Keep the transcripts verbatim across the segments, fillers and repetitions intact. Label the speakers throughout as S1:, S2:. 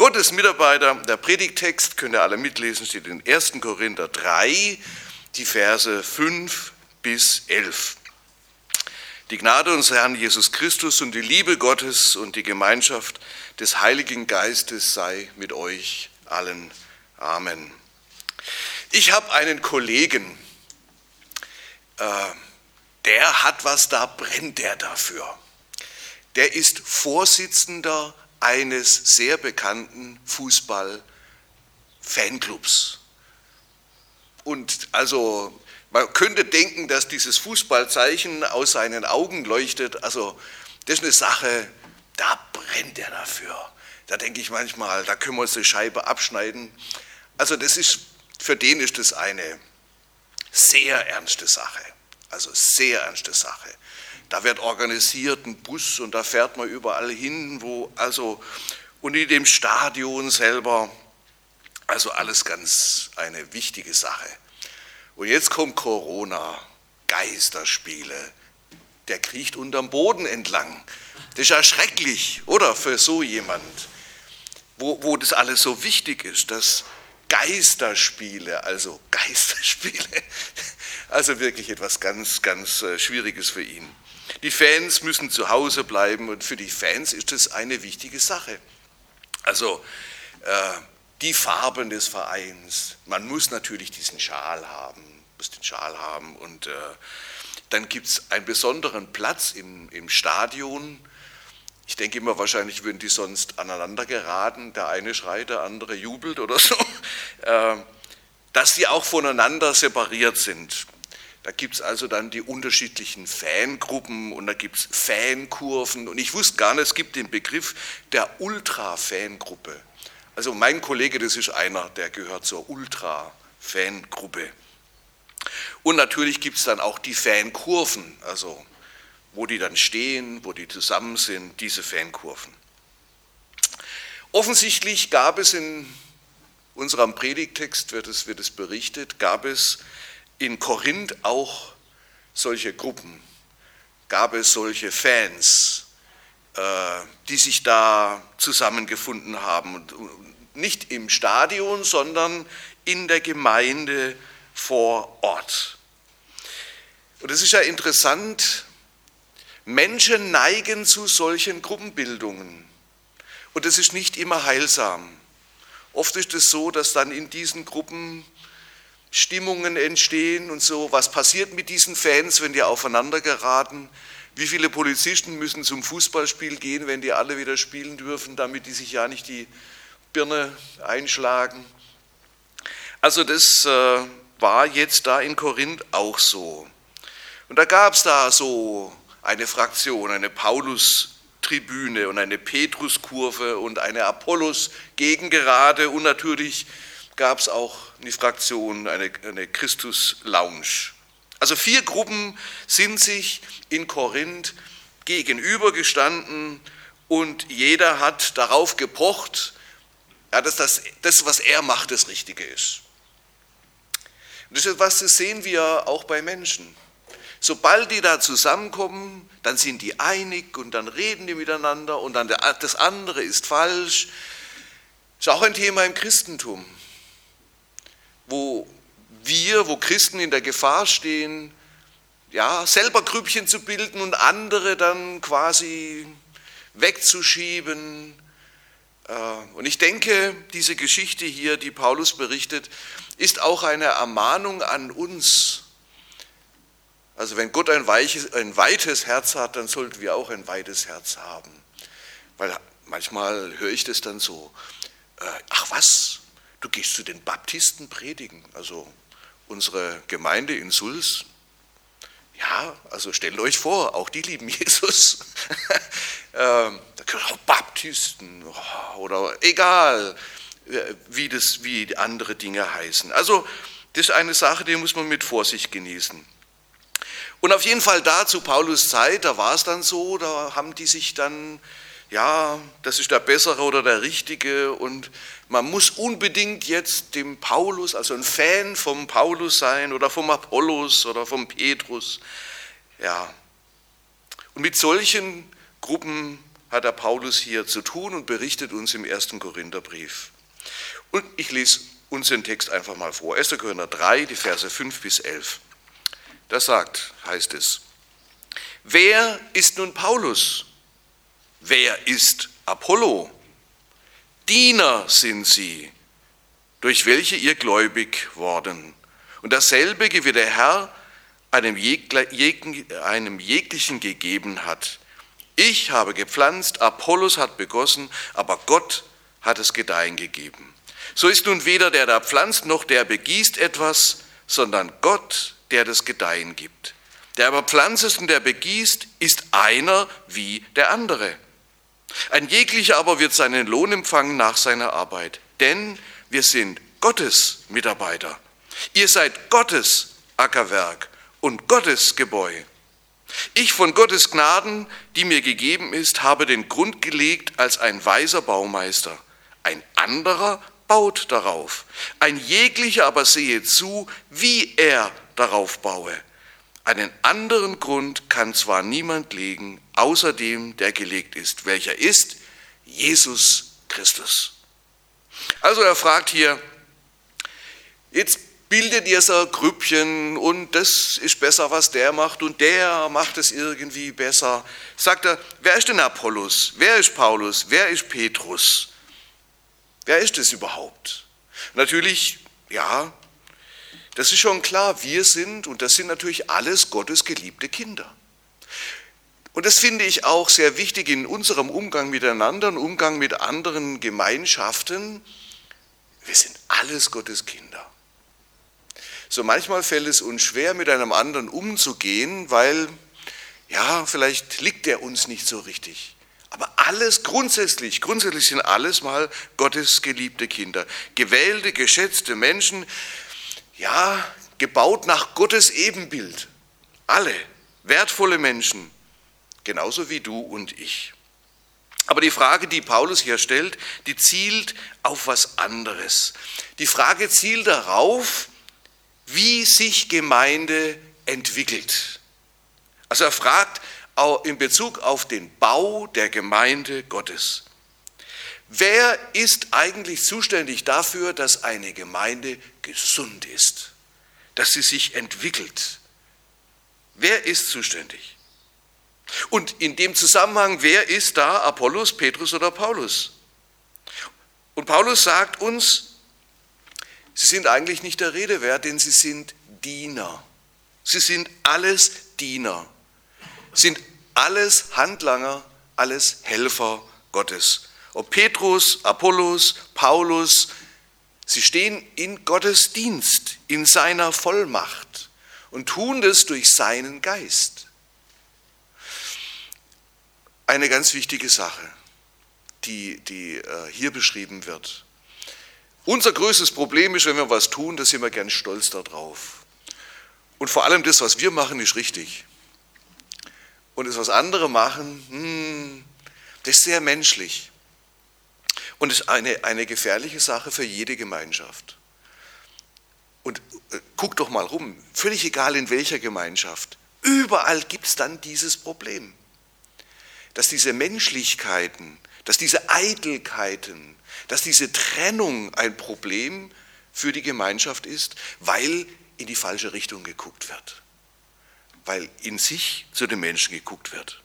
S1: Gottes Mitarbeiter, der Predigttext, könnt ihr alle mitlesen, steht in ersten Korinther drei, die Verse fünf bis elf. Die Gnade unseres Herrn Jesus Christus und die Liebe Gottes und die Gemeinschaft des Heiligen Geistes sei mit euch allen. Amen. Ich habe einen Kollegen, äh, der hat was, da brennt der dafür. Der ist Vorsitzender eines sehr bekannten Fußball-Fanclubs. Und also man könnte denken, dass dieses Fußballzeichen aus seinen Augen leuchtet. Also das ist eine Sache, da brennt er dafür. Da denke ich manchmal, da können wir uns eine Scheibe abschneiden. Also das ist, für den ist das eine sehr ernste Sache. Also sehr ernste Sache. Da wird organisiert ein Bus und da fährt man überall hin, wo also und in dem Stadion selber, also alles ganz eine wichtige Sache. Und jetzt kommt Corona, Geisterspiele, der kriecht unterm Boden entlang. Das ist ja schrecklich, oder, für so jemand, wo, wo das alles so wichtig ist, dass Geisterspiele, also Geisterspiele, also wirklich etwas ganz, ganz Schwieriges für ihn. Die Fans müssen zu Hause bleiben und für die Fans ist das eine wichtige Sache. Also äh, die Farben des Vereins, man muss natürlich diesen Schal haben, muss den Schal haben und äh, dann gibt es einen besonderen Platz im, im Stadion. Ich denke immer, wahrscheinlich würden die sonst aneinander geraten, der eine schreit, der andere jubelt oder so, äh, dass die auch voneinander separiert sind. Da gibt es also dann die unterschiedlichen Fangruppen und da gibt es Fankurven und ich wusste gar nicht, es gibt den Begriff der Ultra-Fangruppe. Also mein Kollege, das ist einer, der gehört zur Ultra-Fangruppe. Und natürlich gibt es dann auch die Fankurven, also wo die dann stehen, wo die zusammen sind, diese Fankurven. Offensichtlich gab es in unserem Predigttext, wird es, wird es berichtet, gab es in Korinth auch solche Gruppen, gab es solche Fans, äh, die sich da zusammengefunden haben. Und nicht im Stadion, sondern in der Gemeinde vor Ort. Und es ist ja interessant, Menschen neigen zu solchen Gruppenbildungen. Und es ist nicht immer heilsam. Oft ist es so, dass dann in diesen Gruppen Stimmungen entstehen und so. Was passiert mit diesen Fans, wenn die aufeinander geraten? Wie viele Polizisten müssen zum Fußballspiel gehen, wenn die alle wieder spielen dürfen, damit die sich ja nicht die Birne einschlagen? Also das äh, war jetzt da in Korinth auch so. Und da gab es da so eine Fraktion, eine Paulus-Tribüne und eine Petrus-Kurve und eine Apollos-Gegengerade und natürlich gab es auch eine Fraktion, eine, eine Christus-Lounge. Also vier Gruppen sind sich in Korinth gegenübergestanden und jeder hat darauf gepocht, ja, dass das, das, was er macht, das Richtige ist. Und das ist etwas, das sehen wir auch bei Menschen. Sobald die da zusammenkommen, dann sind die einig und dann reden die miteinander und dann der, das andere ist falsch. Das ist auch ein Thema im Christentum, wo wir, wo Christen in der Gefahr stehen, ja, selber Grüppchen zu bilden und andere dann quasi wegzuschieben. Und ich denke, diese Geschichte hier, die Paulus berichtet, ist auch eine Ermahnung an uns. Also wenn Gott ein, weiches, ein weites Herz hat, dann sollten wir auch ein weites Herz haben. Weil manchmal höre ich das dann so, äh, ach was, du gehst zu den Baptisten predigen, also unsere Gemeinde in Sulz. Ja, also stellt euch vor, auch die lieben Jesus. ähm, da können auch Baptisten oder egal, wie, das, wie andere Dinge heißen. Also das ist eine Sache, die muss man mit Vorsicht genießen. Und auf jeden Fall da zu Paulus' Zeit, da war es dann so, da haben die sich dann, ja, das ist der Bessere oder der Richtige und man muss unbedingt jetzt dem Paulus, also ein Fan vom Paulus sein oder vom Apollos oder vom Petrus. Ja. Und mit solchen Gruppen hat der Paulus hier zu tun und berichtet uns im ersten Korintherbrief. Und ich lese uns den Text einfach mal vor. erster Korinther drei, die Verse fünf bis elf. Da sagt, heißt es, wer ist nun Paulus? Wer ist Apollo? Diener sind sie, durch welche ihr gläubig worden. Und dasselbe wie der Herr einem, einem jeglichen gegeben hat. Ich habe gepflanzt, Apollos hat begossen, aber Gott hat es Gedeihen gegeben. So ist nun weder der, der pflanzt, noch der begießt etwas, sondern Gott, der das Gedeihen gibt. Der aber pflanzt und der begießt, ist einer wie der andere. Ein jeglicher aber wird seinen Lohn empfangen nach seiner Arbeit, denn wir sind Gottes Mitarbeiter. Ihr seid Gottes Ackerwerk und Gottes Gebäu. Ich von Gottes Gnaden, die mir gegeben ist, habe den Grund gelegt als ein weiser Baumeister. Ein anderer baut darauf. Ein jeglicher aber sehe zu, wie er darauf baue. Einen anderen Grund kann zwar niemand legen, außer dem, der gelegt ist. Welcher ist? Jesus Christus. Also er fragt hier, jetzt bildet ihr so Grüppchen und das ist besser, was der macht und der macht es irgendwie besser. Sagt er, wer ist denn Apollos? Wer ist Paulus? Wer ist Petrus? Wer ist es überhaupt? Natürlich, ja, das ist schon klar, wir sind, und das sind natürlich alles Gottes geliebte Kinder. Und das finde ich auch sehr wichtig in unserem Umgang miteinander, im Umgang mit anderen Gemeinschaften. Wir sind alles Gottes Kinder. So manchmal fällt es uns schwer, mit einem anderen umzugehen, weil, ja, vielleicht liegt er uns nicht so richtig. Aber alles grundsätzlich, grundsätzlich sind alles mal Gottes geliebte Kinder. Gewählte, geschätzte Menschen, ja, gebaut nach Gottes Ebenbild. Alle, wertvolle Menschen, genauso wie du und ich. Aber die Frage, die Paulus hier stellt, die zielt auf was anderes. Die Frage zielt darauf, wie sich Gemeinde entwickelt. Also er fragt auch in Bezug auf den Bau der Gemeinde Gottes. Wer ist eigentlich zuständig dafür, dass eine Gemeinde gesund ist, dass sie sich entwickelt? Wer ist zuständig? Und in dem Zusammenhang, wer ist da Apollos, Petrus oder Paulus? Und Paulus sagt uns, sie sind eigentlich nicht der Rede wert, denn sie sind Diener. Sie sind alles Diener, sind alles Handlanger, alles Helfer Gottes. Ob Petrus, Apollos, Paulus, sie stehen in Gottes Dienst, in seiner Vollmacht und tun das durch seinen Geist. Eine ganz wichtige Sache, die, die äh, hier beschrieben wird. Unser größtes Problem ist, wenn wir was tun, da sind wir ganz stolz darauf. Und vor allem das, was wir machen, ist richtig. Und das, was andere machen, hm, das ist sehr menschlich. Und ist eine, eine gefährliche Sache für jede Gemeinschaft. Und äh, guck doch mal rum, völlig egal in welcher Gemeinschaft, überall gibt es dann dieses Problem. Dass diese Menschlichkeiten, dass diese Eitelkeiten, dass diese Trennung ein Problem für die Gemeinschaft ist, weil in die falsche Richtung geguckt wird. Weil in sich zu den Menschen geguckt wird.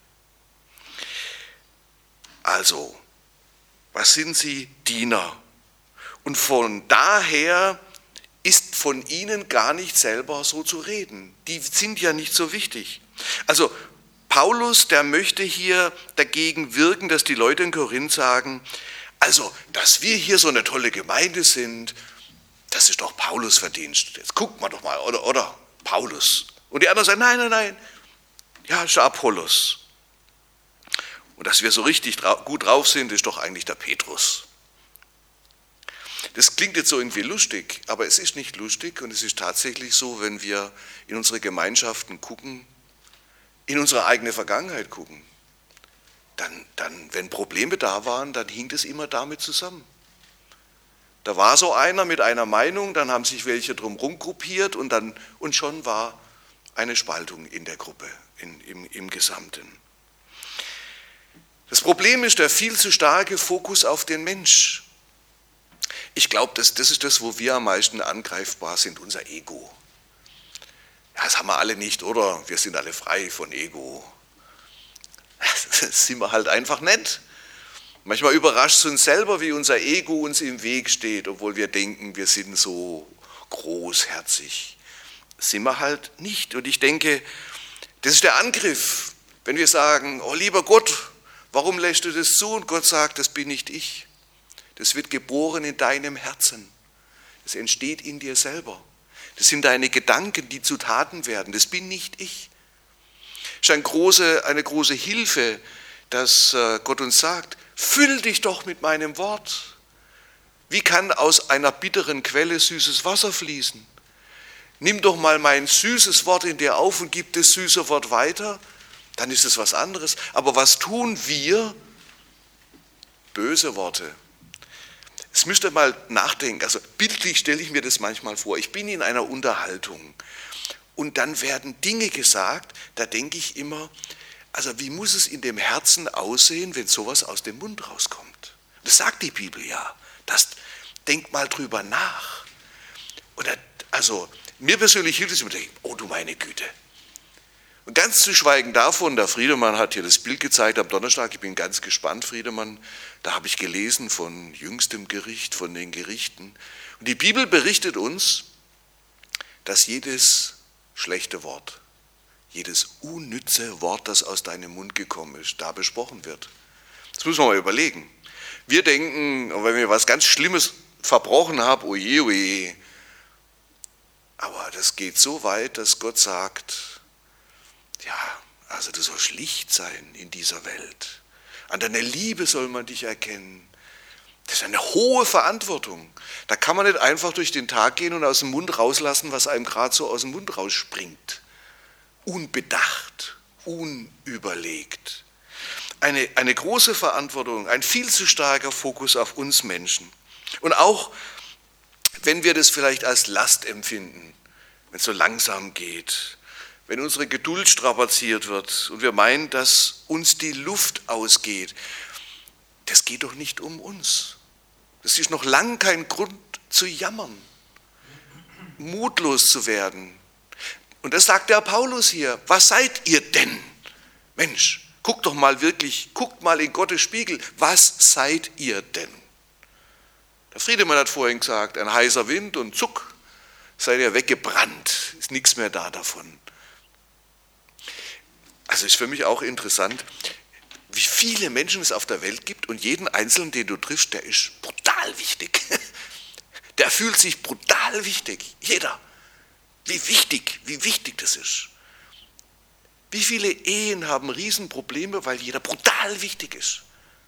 S1: Also, was sind sie? Diener. Und von daher ist von ihnen gar nicht selber so zu reden. Die sind ja nicht so wichtig. Also Paulus, der möchte hier dagegen wirken, dass die Leute in Korinth sagen, also, dass wir hier so eine tolle Gemeinde sind, das ist doch Paulus' Verdienst. Jetzt guckt mal doch mal, oder, oder Paulus. Und die anderen sagen, nein, nein, nein, ja, ist Apollos. Und dass wir so richtig gut drauf sind, ist doch eigentlich der Petrus. Das klingt jetzt so irgendwie lustig, aber es ist nicht lustig und es ist tatsächlich so, wenn wir in unsere Gemeinschaften gucken, in unsere eigene Vergangenheit gucken, dann, dann, wenn Probleme da waren, dann hing das immer damit zusammen. Da war so einer mit einer Meinung, dann haben sich welche drumherum gruppiert und, dann, und schon war eine Spaltung in der Gruppe, in, im, im Gesamten. Das Problem ist der viel zu starke Fokus auf den Mensch. Ich glaube, das, das ist das, wo wir am meisten angreifbar sind, unser Ego. Ja, das haben wir alle nicht, oder? Wir sind alle frei von Ego. Das sind wir halt einfach nicht. Manchmal überrascht es uns selber, wie unser Ego uns im Weg steht, obwohl wir denken, wir sind so großherzig. Das sind wir halt nicht. Und ich denke, das ist der Angriff, wenn wir sagen, oh lieber Gott, warum lässt du das zu? Und Gott sagt, das bin nicht ich. Das wird geboren in deinem Herzen. Das entsteht in dir selber. Das sind deine Gedanken, die zu Taten werden. Das bin nicht ich. Es ist eine große, eine große Hilfe, dass Gott uns sagt, füll dich doch mit meinem Wort. Wie kann aus einer bitteren Quelle süßes Wasser fließen? Nimm doch mal mein süßes Wort in dir auf und gib das süße Wort weiter. Dann ist es was anderes. Aber was tun wir? Böse Worte. Jetzt müsst ihr mal nachdenken, also bildlich stelle ich mir das manchmal vor. Ich bin in einer Unterhaltung und dann werden Dinge gesagt, da denke ich immer, also wie muss es in dem Herzen aussehen, wenn sowas aus dem Mund rauskommt? Das sagt die Bibel ja. Das, denkt mal drüber nach. Oder, also mir persönlich hilft es, ich denke, oh du meine Güte. Und ganz zu schweigen davon, der Friedemann hat hier das Bild gezeigt am Donnerstag, ich bin ganz gespannt, Friedemann, da habe ich gelesen von jüngstem Gericht, von den Gerichten. Und die Bibel berichtet uns, dass jedes schlechte Wort, jedes unnütze Wort, das aus deinem Mund gekommen ist, da besprochen wird. Das müssen wir mal überlegen. Wir denken, wenn wir was ganz Schlimmes verbrochen haben, oje, oje. Aber das geht so weit, dass Gott sagt, ja, also du sollst Licht sein in dieser Welt. An deiner Liebe soll man dich erkennen. Das ist eine hohe Verantwortung. Da kann man nicht einfach durch den Tag gehen und aus dem Mund rauslassen, was einem gerade so aus dem Mund rausspringt. Unbedacht, unüberlegt. Eine, eine große Verantwortung, ein viel zu starker Fokus auf uns Menschen. Und auch, wenn wir das vielleicht als Last empfinden, wenn es so langsam geht, wenn unsere Geduld strapaziert wird und wir meinen, dass uns die Luft ausgeht, das geht doch nicht um uns. Das ist noch lang kein Grund zu jammern, mutlos zu werden. Und das sagt der Paulus hier. Was seid ihr denn? Mensch, guckt doch mal wirklich, guckt mal in Gottes Spiegel. Was seid ihr denn? Der Friedemann hat vorhin gesagt, ein heißer Wind und zuck, seid ihr weggebrannt. Ist nichts mehr da davon. Also ist für mich auch interessant, wie viele Menschen es auf der Welt gibt und jeden Einzelnen, den du triffst, der ist brutal wichtig. Der fühlt sich brutal wichtig. Jeder. Wie wichtig, wie wichtig das ist. Wie viele Ehen haben Riesenprobleme, weil jeder brutal wichtig ist.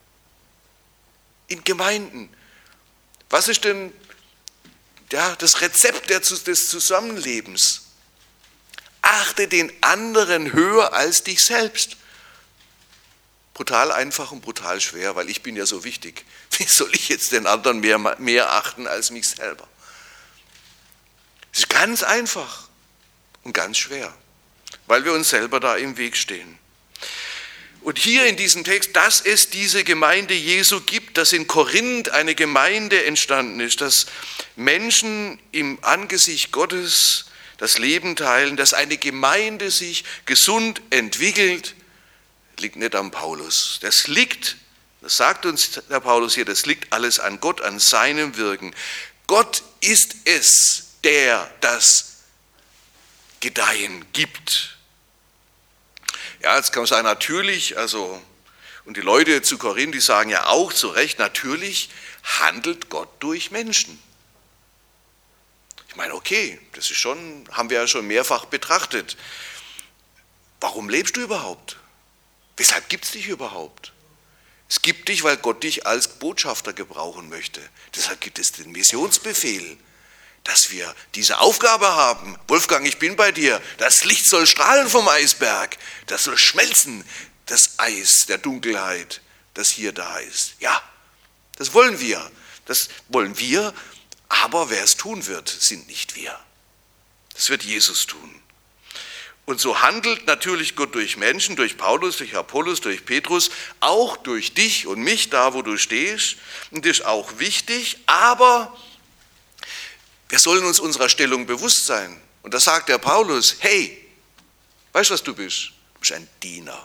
S1: In Gemeinden. Was ist denn ja, das Rezept des Zusammenlebens? Achte den anderen höher als dich selbst. Brutal einfach und brutal schwer, weil ich bin ja so wichtig. Wie soll ich jetzt den anderen mehr, mehr achten als mich selber? Es ist ganz einfach und ganz schwer, weil wir uns selber da im Weg stehen. Und hier in diesem Text, dass es diese Gemeinde Jesu gibt, dass in Korinth eine Gemeinde entstanden ist, dass Menschen im Angesicht Gottes das Leben teilen, dass eine Gemeinde sich gesund entwickelt, liegt nicht am Paulus. Das liegt, das sagt uns der Paulus hier, das liegt alles an Gott, an seinem Wirken. Gott ist es, der das Gedeihen gibt. Ja, jetzt kann man sagen, natürlich, also, und die Leute zu Korinth, die sagen ja auch zu Recht, natürlich handelt Gott durch Menschen. Ich meine, okay, das ist schon, haben wir ja schon mehrfach betrachtet. Warum lebst du überhaupt? Weshalb gibt es dich überhaupt? Es gibt dich, weil Gott dich als Botschafter gebrauchen möchte. Deshalb gibt es den Missionsbefehl, dass wir diese Aufgabe haben. Wolfgang, ich bin bei dir. Das Licht soll strahlen vom Eisberg. Das soll schmelzen, das Eis der Dunkelheit, das hier da ist. Ja, das wollen wir. Das wollen wir, aber wer es tun wird, sind nicht wir. Das wird Jesus tun. Und so handelt natürlich Gott durch Menschen, durch Paulus, durch Apollos, durch Petrus, auch durch dich und mich, da wo du stehst. Und das ist auch wichtig, aber wir sollen uns unserer Stellung bewusst sein. Und da sagt der Paulus, hey, weißt du, was du bist? Du bist ein Diener.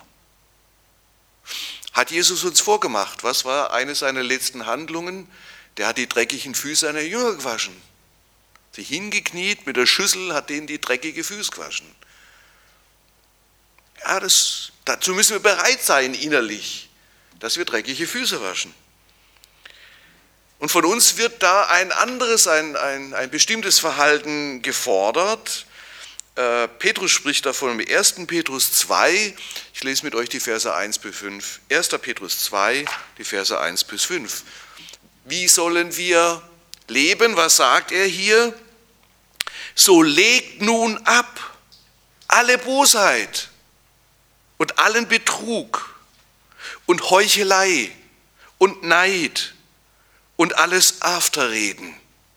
S1: Hat Jesus uns vorgemacht. Was war eine seiner letzten Handlungen? Der hat die dreckigen Füße seiner Jünger gewaschen. Sich hingekniet mit der Schüssel, hat denen die dreckige Füße gewaschen. Ja, das, dazu müssen wir bereit sein innerlich, dass wir dreckige Füße waschen. Und von uns wird da ein anderes, ein, ein, ein bestimmtes Verhalten gefordert. Äh, Petrus spricht davon im ersten Petrus zwei. Ich lese mit euch die Verse eins bis fünf. erster Petrus zwei, die Verse eins bis fünf. Wie sollen wir leben? Was sagt er hier? So legt nun ab alle Bosheit und allen Betrug und Heuchelei und Neid und alles Afterreden.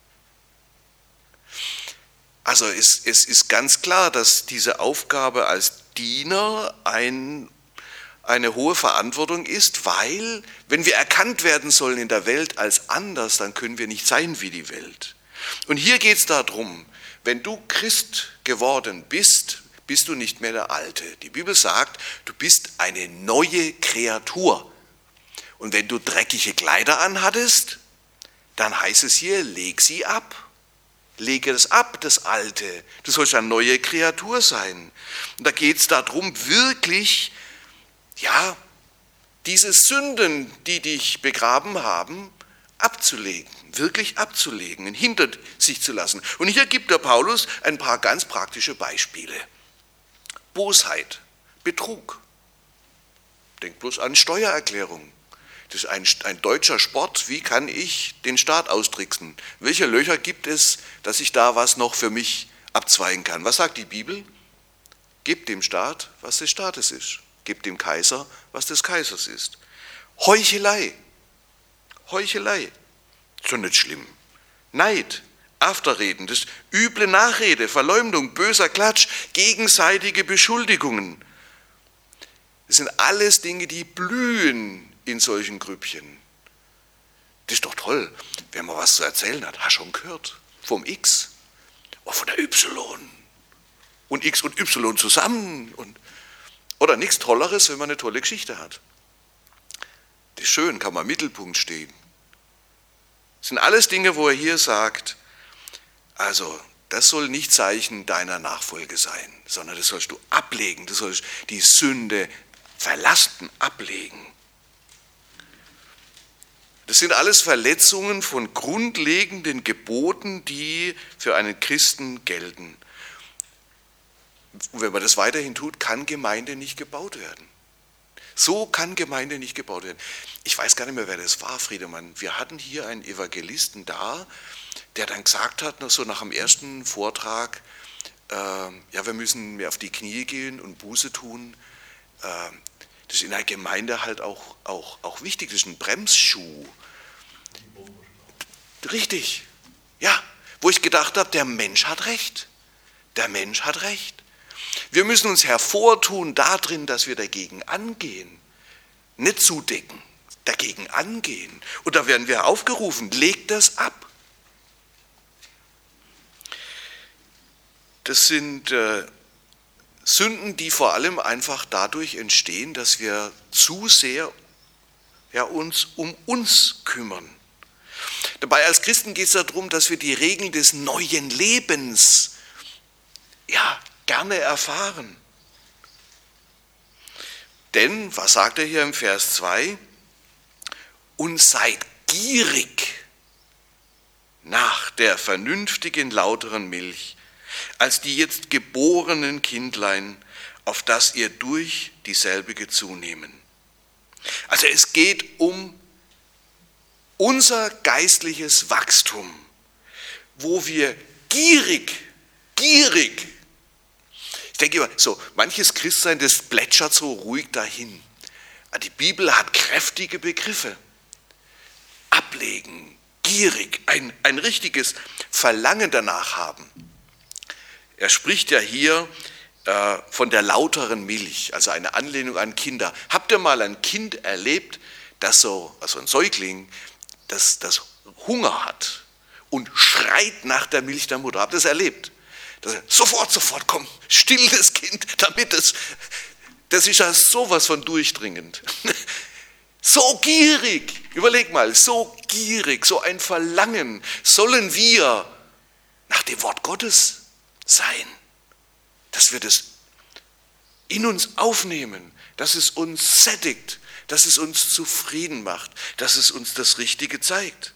S1: Also es, es ist ganz klar, dass diese Aufgabe als Diener ein, eine hohe Verantwortung ist, weil wenn wir erkannt werden sollen in der Welt als anders, dann können wir nicht sein wie die Welt. Und hier geht es darum, wenn du Christ geworden bist, bist du nicht mehr der Alte. Die Bibel sagt, du bist eine neue Kreatur. Und wenn du dreckige Kleider anhattest, dann heißt es hier, leg sie ab. Lege es ab, das Alte. Du sollst eine neue Kreatur sein. Und da geht es darum, wirklich, ja, diese Sünden, die dich begraben haben, abzulegen, wirklich abzulegen, hinter sich zu lassen. Und hier gibt der Paulus ein paar ganz praktische Beispiele. Bosheit, Betrug. Denk bloß an Steuererklärung. Das ist ein, ein deutscher Sport. Wie kann ich den Staat austricksen? Welche Löcher gibt es, dass ich da was noch für mich abzweigen kann? Was sagt die Bibel? Gebt dem Staat, was des Staates ist. Gebt dem Kaiser, was des Kaisers ist. Heuchelei. Heuchelei. Ist schon nicht schlimm. Neid. Afterreden, das üble Nachrede, Verleumdung, böser Klatsch, gegenseitige Beschuldigungen. Das sind alles Dinge, die blühen in solchen Grüppchen. Das ist doch toll, wenn man was zu erzählen hat. Hast du schon gehört? Vom X oder von der Y. Und X und Y zusammen. Und, oder nichts Tolleres, wenn man eine tolle Geschichte hat. Das ist schön, kann man im Mittelpunkt stehen. Das sind alles Dinge, wo er hier sagt, also, das soll nicht Zeichen deiner Nachfolge sein, sondern das sollst du ablegen, du sollst die Sünde verlassen, ablegen. Das sind alles Verletzungen von grundlegenden Geboten, die für einen Christen gelten. Und wenn man das weiterhin tut, kann Gemeinde nicht gebaut werden. So kann Gemeinde nicht gebaut werden. Ich weiß gar nicht mehr, wer das war, Friedemann. Wir hatten hier einen Evangelisten da, der dann gesagt hat, so nach dem ersten Vortrag, äh, ja, wir müssen mehr auf die Knie gehen und Buße tun. Äh, das ist in der Gemeinde halt auch, auch, auch wichtig, das ist ein Bremsschuh. Richtig, ja, wo ich gedacht habe, der Mensch hat recht. Der Mensch hat recht. Wir müssen uns hervortun darin, dass wir dagegen angehen. Nicht zudecken, dagegen angehen. Und da werden wir aufgerufen, legt das ab. Das sind äh, Sünden, die vor allem einfach dadurch entstehen, dass wir zu sehr ja, uns um uns kümmern. Dabei als Christen geht es darum, dass wir die Regeln des neuen Lebens ja, gerne erfahren. Denn, was sagt er hier im Vers zwei? Und seid gierig nach der vernünftigen, lauteren Milch, als die jetzt geborenen Kindlein, auf das ihr durch dieselbige zunehmen. Also es geht um unser geistliches Wachstum, wo wir gierig, gierig, ich denke immer, so manches Christsein, das plätschert so ruhig dahin. Die Bibel hat kräftige Begriffe. Ablegen, gierig, ein, ein richtiges Verlangen danach haben. Er spricht ja hier äh, von der lauteren Milch, also eine Anlehnung an Kinder. Habt ihr mal ein Kind erlebt, das so, also ein Säugling, das, das Hunger hat und schreit nach der Milch der Mutter? Habt ihr das erlebt? Das, sofort, sofort, komm, still das Kind, damit es, das ist ja sowas von durchdringend. So gierig, überleg mal, so gierig, so ein Verlangen sollen wir nach dem Wort Gottes sein, dass wir das in uns aufnehmen, dass es uns sättigt, dass es uns zufrieden macht, dass es uns das Richtige zeigt.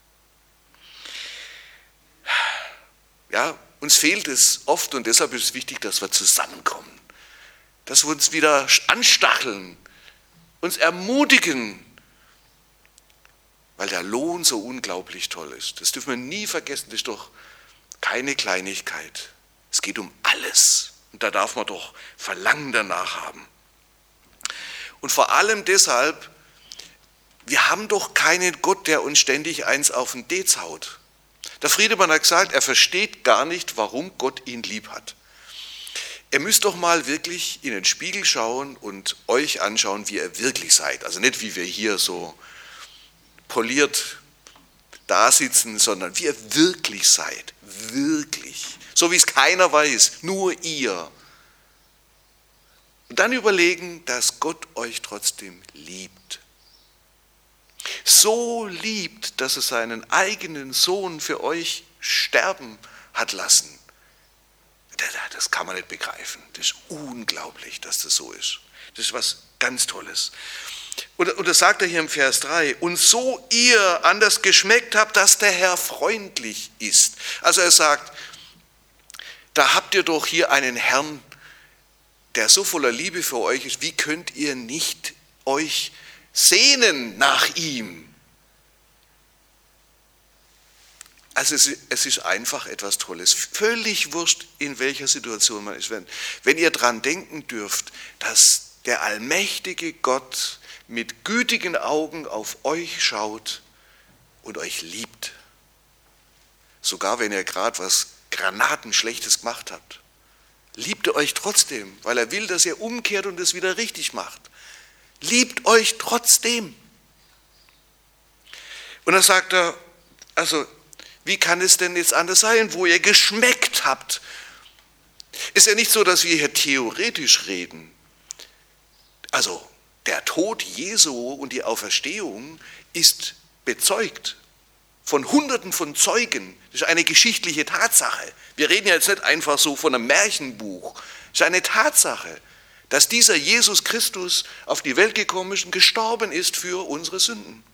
S1: Ja, uns fehlt es oft und deshalb ist es wichtig, dass wir zusammenkommen, dass wir uns wieder anstacheln, uns ermutigen, weil der Lohn so unglaublich toll ist. Das dürfen wir nie vergessen, das ist doch keine Kleinigkeit. Es geht um alles und da darf man doch Verlangen danach haben. Und vor allem deshalb, wir haben doch keinen Gott, der uns ständig eins auf den Dez haut. Der Friedemann hat gesagt, er versteht gar nicht, warum Gott ihn lieb hat. Ihr müsst doch mal wirklich in den Spiegel schauen und euch anschauen, wie ihr wirklich seid. Also nicht, wie wir hier so poliert da sitzen, sondern wie ihr wirklich seid. Wirklich. So wie es keiner weiß, nur ihr. Und dann überlegen, dass Gott euch trotzdem liebt. So liebt, dass er seinen eigenen Sohn für euch sterben hat lassen. Das kann man nicht begreifen. Das ist unglaublich, dass das so ist. Das ist was ganz Tolles. Und, und das sagt er hier im Vers drei. Und so ihr anders geschmeckt habt, dass der Herr freundlich ist. Also er sagt, da habt ihr doch hier einen Herrn, der so voller Liebe für euch ist. Wie könnt ihr nicht euch sehnen nach ihm? Also es, es ist einfach etwas Tolles. Völlig wurscht, in welcher Situation man ist. Wenn, wenn ihr dran denken dürft, dass der allmächtige Gott mit gütigen Augen auf euch schaut und euch liebt. Sogar wenn ihr gerade was Granatenschlechtes gemacht habt. Liebt er euch trotzdem, weil er will, dass ihr umkehrt und es wieder richtig macht. Liebt euch trotzdem. Und dann sagt er, also wie kann es denn jetzt anders sein, wo ihr geschmeckt habt? Ist ja nicht so, dass wir hier theoretisch reden. Also der Tod Jesu und die Auferstehung ist bezeugt von Hunderten von Zeugen. Das ist eine geschichtliche Tatsache. Wir reden ja jetzt nicht einfach so von einem Märchenbuch. Das ist eine Tatsache, dass dieser Jesus Christus auf die Welt gekommen ist und gestorben ist für unsere Sünden.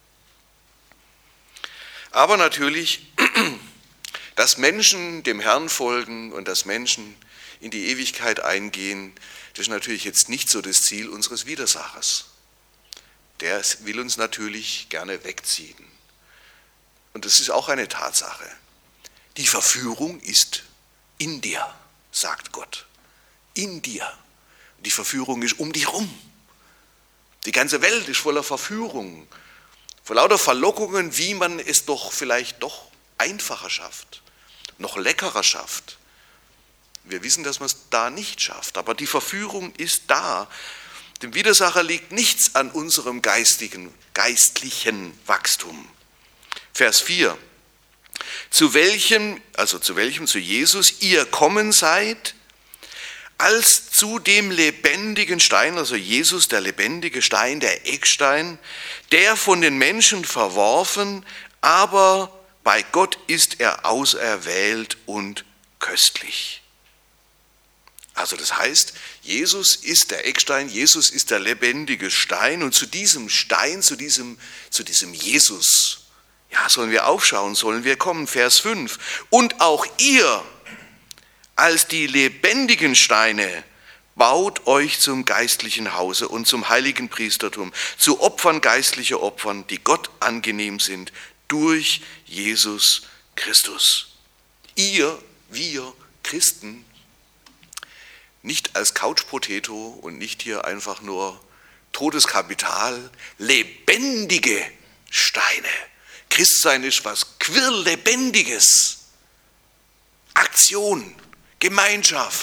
S1: Aber natürlich, dass Menschen dem Herrn folgen und dass Menschen in die Ewigkeit eingehen, das ist natürlich jetzt nicht so das Ziel unseres Widersachers. Der will uns natürlich gerne wegziehen. Und das ist auch eine Tatsache. Die Verführung ist in dir, sagt Gott. In dir. Die Verführung ist um dich rum. Die ganze Welt ist voller Verführung. Vor lauter Verlockungen, wie man es doch vielleicht doch einfacher schafft, noch leckerer schafft. Wir wissen, dass man es da nicht schafft, aber die Verführung ist da. Dem Widersacher liegt nichts an unserem geistigen, geistlichen Wachstum. Vers vier. Zu welchem, also zu welchem, zu Jesus, ihr kommen seid, als zu dem lebendigen Stein, also Jesus, der lebendige Stein, der Eckstein, der von den Menschen verworfen, aber bei Gott ist er auserwählt und köstlich. Also das heißt, Jesus ist der Eckstein, Jesus ist der lebendige Stein und zu diesem Stein, zu diesem, zu diesem Jesus, ja, sollen wir aufschauen, sollen wir kommen. Vers fünf. Und auch ihr, als die lebendigen Steine, baut euch zum geistlichen Hause und zum heiligen Priestertum, zu Opfern geistlicher Opfern, die Gott angenehm sind, durch Jesus Christus. Ihr, wir Christen, nicht als Couch Potato und nicht hier einfach nur totes Kapital, lebendige Steine. Christsein ist was Quirllebendiges. Aktion, Gemeinschaft,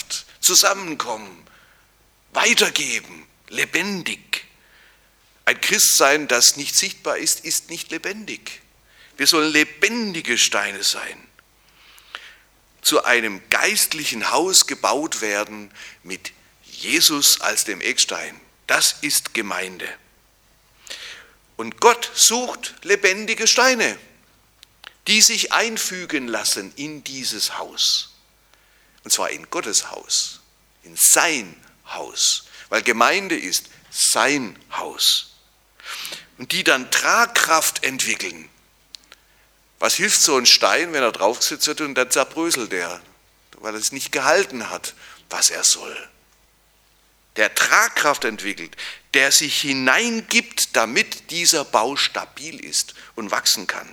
S1: zusammenkommen, weitergeben, lebendig. Ein Christsein, das nicht sichtbar ist, ist nicht lebendig. Wir sollen lebendige Steine sein. Zu einem geistlichen Haus gebaut werden mit Jesus als dem Eckstein. Das ist Gemeinde. Und Gott sucht lebendige Steine, die sich einfügen lassen in dieses Haus. Und zwar in Gottes Haus, in sein Haus, weil Gemeinde ist sein Haus. Und die dann Tragkraft entwickeln. Was hilft so ein Stein, wenn er draufgesetzt wird und dann zerbröselt er, weil er es nicht gehalten hat, was er soll. Der Tragkraft entwickelt, der sich hineingibt, damit dieser Bau stabil ist und wachsen kann.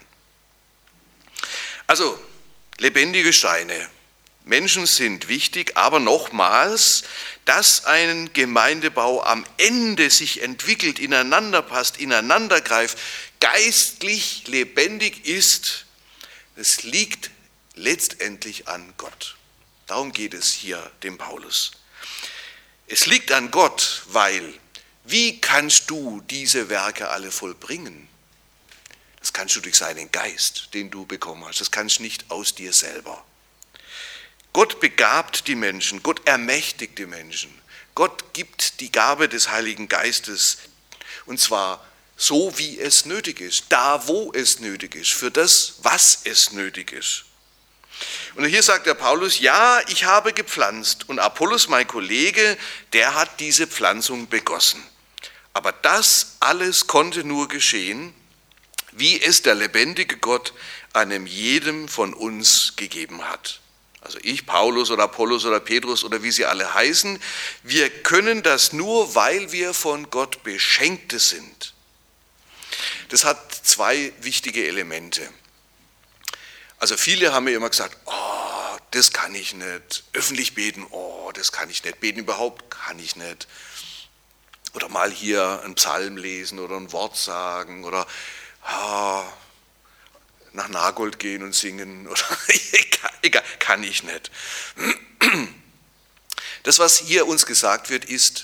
S1: Also, lebendige Steine. Menschen sind wichtig, aber nochmals, dass ein Gemeindebau am Ende sich entwickelt, ineinander passt, ineinander greift, geistlich lebendig ist, es liegt letztendlich an Gott. Darum geht es hier dem Paulus. Es liegt an Gott, weil, wie kannst du diese Werke alle vollbringen? Das kannst du durch seinen Geist, den du bekommen hast. Das kannst du nicht aus dir selber. Gott begabt die Menschen, Gott ermächtigt die Menschen. Gott gibt die Gabe des Heiligen Geistes, und zwar so, wie es nötig ist, da, wo es nötig ist, für das, was es nötig ist. Und hier sagt der Paulus, ja, ich habe gepflanzt und Apollos, mein Kollege, der hat diese Pflanzung begossen. Aber das alles konnte nur geschehen, wie es der lebendige Gott einem jedem von uns gegeben hat. Also ich, Paulus oder Apollos oder Petrus oder wie sie alle heißen, wir können das nur, weil wir von Gott Beschenkte sind. Das hat zwei wichtige Elemente. Also viele haben mir immer gesagt, oh, das kann ich nicht. Öffentlich beten, oh, das kann ich nicht. Beten überhaupt kann ich nicht. Oder mal hier einen Psalm lesen oder ein Wort sagen oder ah, nach Nagold gehen und singen oder egal, kann ich nicht. Das, was hier uns gesagt wird, ist,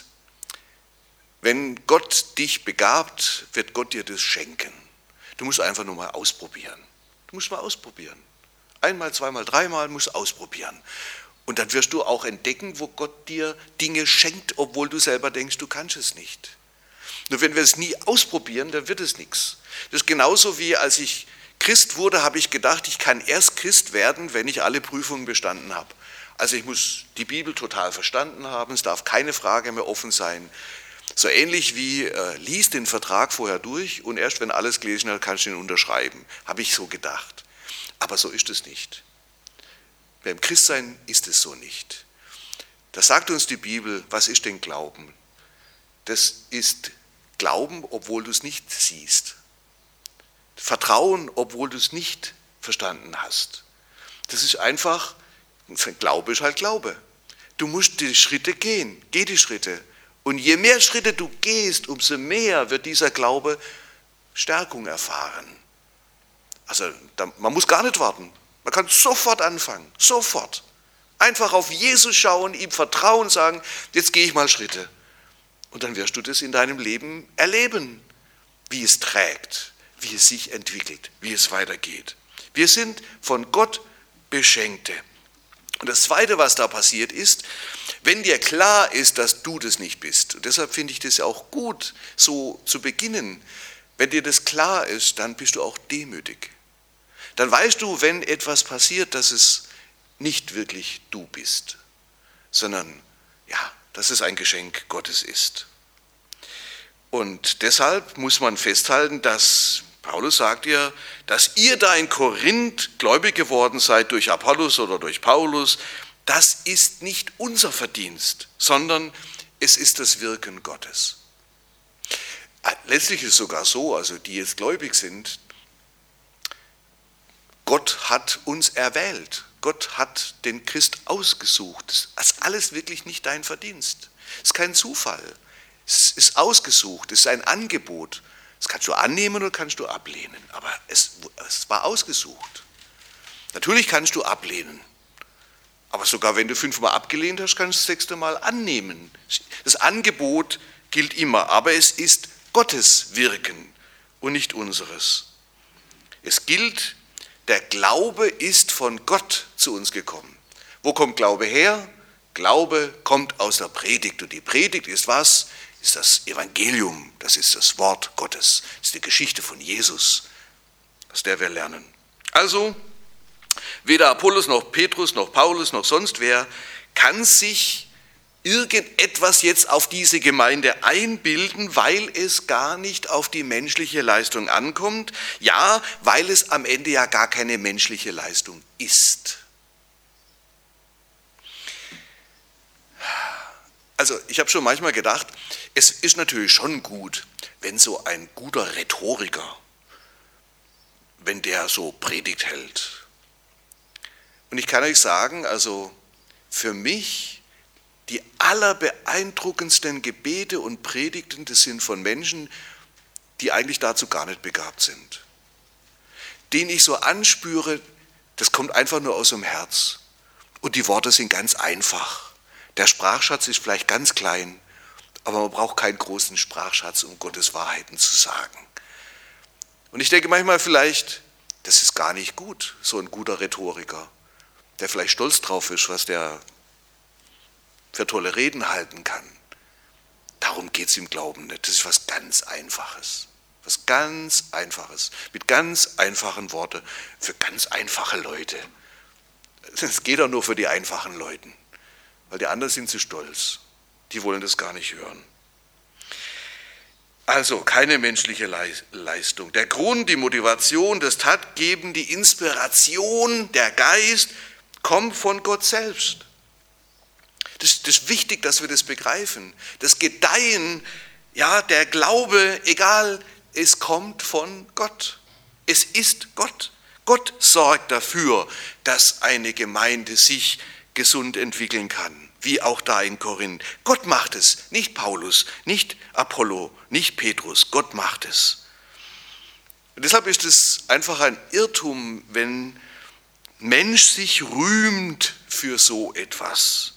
S1: wenn Gott dich begabt, wird Gott dir das schenken. Du musst einfach nur mal ausprobieren. Du musst mal ausprobieren. Einmal, zweimal, dreimal musst du ausprobieren. Und dann wirst du auch entdecken, wo Gott dir Dinge schenkt, obwohl du selber denkst, du kannst es nicht. Nur wenn wir es nie ausprobieren, dann wird es nichts. Das ist genauso wie als ich Christ wurde, habe ich gedacht, ich kann erst Christ werden, wenn ich alle Prüfungen bestanden habe. Also ich muss die Bibel total verstanden haben, es darf keine Frage mehr offen sein. So ähnlich wie, äh, lies den Vertrag vorher durch und erst wenn alles gelesen hat, kannst du ihn unterschreiben. Habe ich so gedacht. Aber so ist es nicht. Beim Christsein ist es so nicht. Da sagt uns die Bibel, was ist denn Glauben? Das ist Glauben, obwohl du es nicht siehst. Vertrauen, obwohl du es nicht verstanden hast. Das ist einfach, Glaube ist halt Glaube. Du musst die Schritte gehen, geh die Schritte. Und je mehr Schritte du gehst, umso mehr wird dieser Glaube Stärkung erfahren. Also man muss gar nicht warten. Man kann sofort anfangen, sofort. Einfach auf Jesus schauen, ihm vertrauen, sagen, jetzt gehe ich mal Schritte. Und dann wirst du das in deinem Leben erleben, wie es trägt, wie es sich entwickelt, wie es weitergeht. Wir sind von Gott Beschenkte. Und das Zweite, was da passiert ist, wenn dir klar ist, dass du das nicht bist, und deshalb finde ich das auch gut, so zu beginnen, wenn dir das klar ist, dann bist du auch demütig. Dann weißt du, wenn etwas passiert, dass es nicht wirklich du bist, sondern ja, dass es ein Geschenk Gottes ist. Und deshalb muss man festhalten, dass Paulus sagt ja, dass ihr da in Korinth gläubig geworden seid durch Apollos oder durch Paulus, das ist nicht unser Verdienst, sondern es ist das Wirken Gottes. Letztlich ist es sogar so, also die jetzt gläubig sind, Gott hat uns erwählt. Gott hat den Christ ausgesucht. Das ist alles wirklich nicht dein Verdienst. Es ist kein Zufall. Es ist ausgesucht. Es ist ein Angebot. Das kannst du annehmen oder kannst du ablehnen. Aber es, es war ausgesucht. Natürlich kannst du ablehnen. Aber sogar wenn du fünfmal abgelehnt hast, kannst du das sechste Mal annehmen. Das Angebot gilt immer, aber es ist Gottes Wirken und nicht unseres. Es gilt, der Glaube ist von Gott zu uns gekommen. Wo kommt Glaube her? Glaube kommt aus der Predigt. Und die Predigt ist was? Ist das Evangelium, das ist das Wort Gottes, das ist die Geschichte von Jesus, aus der wir lernen. Also, weder Apollos noch Petrus noch Paulus noch sonst wer kann sich irgendetwas jetzt auf diese Gemeinde einbilden, weil es gar nicht auf die menschliche Leistung ankommt. Ja, weil es am Ende ja gar keine menschliche Leistung ist. Also ich habe schon manchmal gedacht, es ist natürlich schon gut, wenn so ein guter Rhetoriker, wenn der so Predigt hält. Und ich kann euch sagen, also für mich, die allerbeeindruckendsten Gebete und Predigten, das sind von Menschen, die eigentlich dazu gar nicht begabt sind. Den ich so anspüre, das kommt einfach nur aus dem Herz. Und die Worte sind ganz einfach. Der Sprachschatz ist vielleicht ganz klein, aber man braucht keinen großen Sprachschatz, um Gottes Wahrheiten zu sagen. Und ich denke manchmal vielleicht, das ist gar nicht gut, so ein guter Rhetoriker, der vielleicht stolz drauf ist, was der für tolle Reden halten kann. Darum geht es im Glauben nicht. Das ist was ganz Einfaches. Was ganz Einfaches. Mit ganz einfachen Worten für ganz einfache Leute. Es geht doch nur für die einfachen Leute. Weil die anderen sind zu stolz. Die wollen das gar nicht hören. Also keine menschliche Leistung. Der Grund, die Motivation, das Tatgeben, die Inspiration, der Geist kommt von Gott selbst. Das, das ist wichtig, dass wir das begreifen. Das Gedeihen, ja, der Glaube, egal, es kommt von Gott. Es ist Gott. Gott sorgt dafür, dass eine Gemeinde sich gesund entwickeln kann, wie auch da in Korinth. Gott macht es, nicht Paulus, nicht Apollo, nicht Petrus. Gott macht es. Und deshalb ist es einfach ein Irrtum, wenn Mensch sich rühmt für so etwas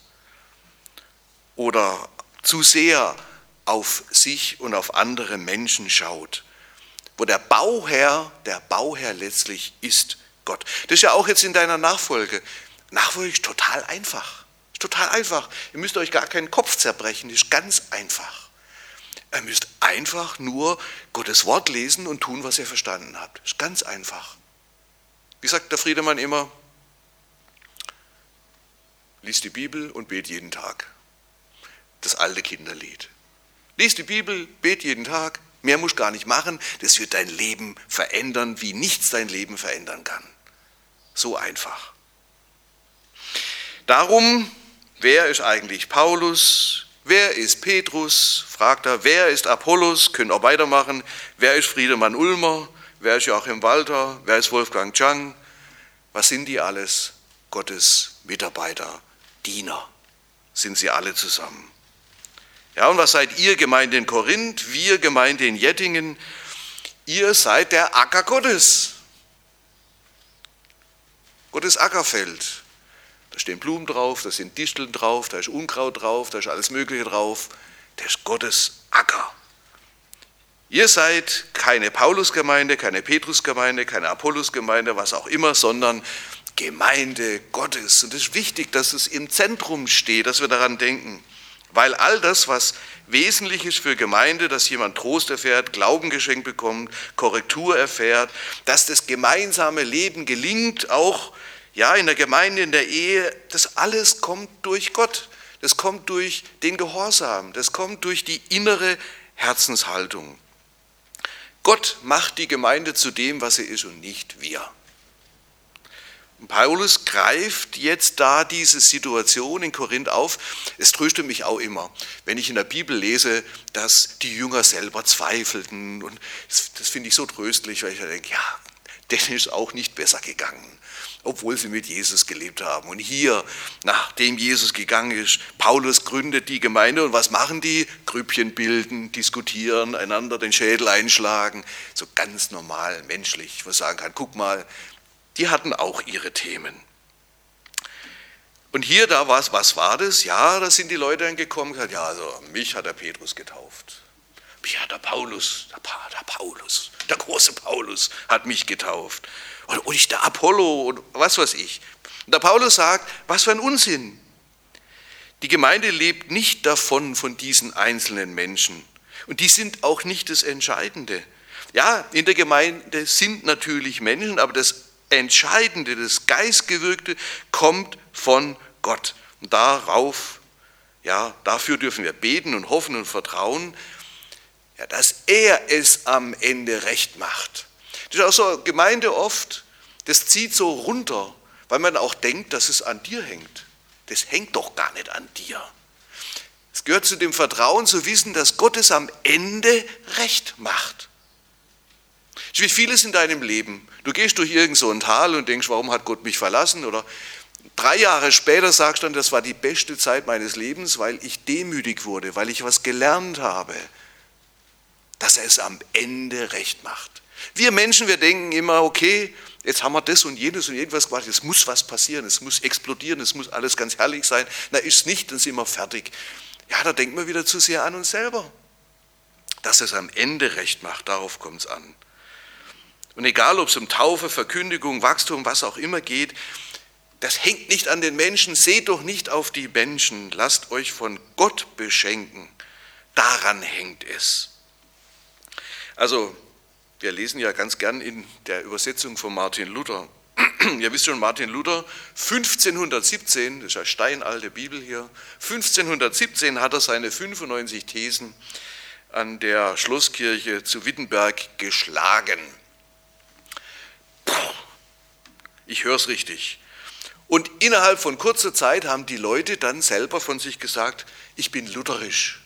S1: oder zu sehr auf sich und auf andere Menschen schaut, wo der Bauherr, der Bauherr letztlich ist Gott. Das ist ja auch jetzt in deiner Nachfolge. Nachfolge ist total einfach. Ist total einfach. Ihr müsst euch gar keinen Kopf zerbrechen, das ist ganz einfach. Ihr müsst einfach nur Gottes Wort lesen und tun, was ihr verstanden habt. Das ist ganz einfach. Wie sagt der Friedemann immer? Lies die Bibel und bet jeden Tag. Das alte Kinderlied. Lies die Bibel, bet jeden Tag. Mehr musst du gar nicht machen. Das wird dein Leben verändern, wie nichts dein Leben verändern kann. So einfach. Darum, wer ist eigentlich Paulus? Wer ist Petrus? Fragt er. Wer ist Apollos? Können auch weitermachen. Wer ist Friedemann Ulmer? Wer ist Joachim Walter? Wer ist Wolfgang Chang? Was sind die alles? Gottes Mitarbeiter, Diener. Sind sie alle zusammen. Ja, und was seid ihr, Gemeinde in Korinth? Wir, Gemeinde in Jettingen? Ihr seid der Acker Gottes. Gottes Ackerfeld. Da stehen Blumen drauf, da sind Disteln drauf, da ist Unkraut drauf, da ist alles Mögliche drauf. Das ist Gottes Acker. Ihr seid keine Paulusgemeinde, keine Petrusgemeinde, keine Apollusgemeinde, was auch immer, sondern Gemeinde Gottes. Und es ist wichtig, dass es im Zentrum steht, dass wir daran denken. Weil all das, was wesentlich ist für Gemeinde, dass jemand Trost erfährt, Glauben geschenkt bekommt, Korrektur erfährt, dass das gemeinsame Leben gelingt, auch ja, in der Gemeinde, in der Ehe, das alles kommt durch Gott. Das kommt durch den Gehorsam, das kommt durch die innere Herzenshaltung. Gott macht die Gemeinde zu dem, was sie ist und nicht wir. Und Paulus greift jetzt da diese Situation in Korinth auf. Es tröstet mich auch immer, wenn ich in der Bibel lese, dass die Jünger selber zweifelten. Und das, das finde ich so tröstlich, weil ich denke, ja, denen ist auch nicht besser gegangen, obwohl sie mit Jesus gelebt haben. Und hier, nachdem Jesus gegangen ist, Paulus gründet die Gemeinde und was machen die? Grüppchen bilden, diskutieren, einander den Schädel einschlagen. So ganz normal, menschlich, wo man sagen kann, guck mal, die hatten auch ihre Themen. Und hier, da war es, was war das? Ja, da sind die Leute dann gekommen und gesagt, ja, also mich hat der Petrus getauft. Mich hat der Paulus, der, pa, der Paulus, der große Paulus hat mich getauft. Und, und ich der Apollo und was weiß ich. Und der Paulus sagt, was für ein Unsinn. Die Gemeinde lebt nicht davon, von diesen einzelnen Menschen. Und die sind auch nicht das Entscheidende. Ja, in der Gemeinde sind natürlich Menschen, aber das Entscheidende, das Geistgewirkte kommt von Gott. Und darauf, ja, dafür dürfen wir beten und hoffen und vertrauen, ja, dass er es am Ende recht macht. Das ist auch so Gemeinde oft, das zieht so runter, weil man auch denkt, dass es an dir hängt. Das hängt doch gar nicht an dir. Es gehört zu dem Vertrauen zu wissen, dass Gott es am Ende recht macht. Es ist wie vieles in deinem Leben. Du gehst durch irgend so ein Tal und denkst, warum hat Gott mich verlassen? Oder drei Jahre später sagst du dann, das war die beste Zeit meines Lebens, weil ich demütig wurde, weil ich was gelernt habe, dass er es am Ende recht macht. Wir Menschen, wir denken immer, okay, jetzt haben wir das und jenes und jenes gemacht, es muss was passieren, es muss explodieren, es muss alles ganz herrlich sein. Na, ist nicht, dann sind wir fertig. Ja, da denken wir wieder zu sehr an uns selber. Dass es am Ende recht macht, darauf kommt es an. Und egal, ob es um Taufe, Verkündigung, Wachstum, was auch immer geht, das hängt nicht an den Menschen, seht doch nicht auf die Menschen, lasst euch von Gott beschenken. Daran hängt es. Also, wir lesen ja ganz gern in der Übersetzung von Martin Luther. Ihr wisst schon, Martin Luther, fünfzehnhundertsiebzehn, das ist eine steinalte Bibel hier, fünfzehnhundertsiebzehn hat er seine fünfundneunzig Thesen an der Schlosskirche zu Wittenberg geschlagen. Ich höre es richtig. Und innerhalb von kurzer Zeit haben die Leute dann selber von sich gesagt, ich bin lutherisch.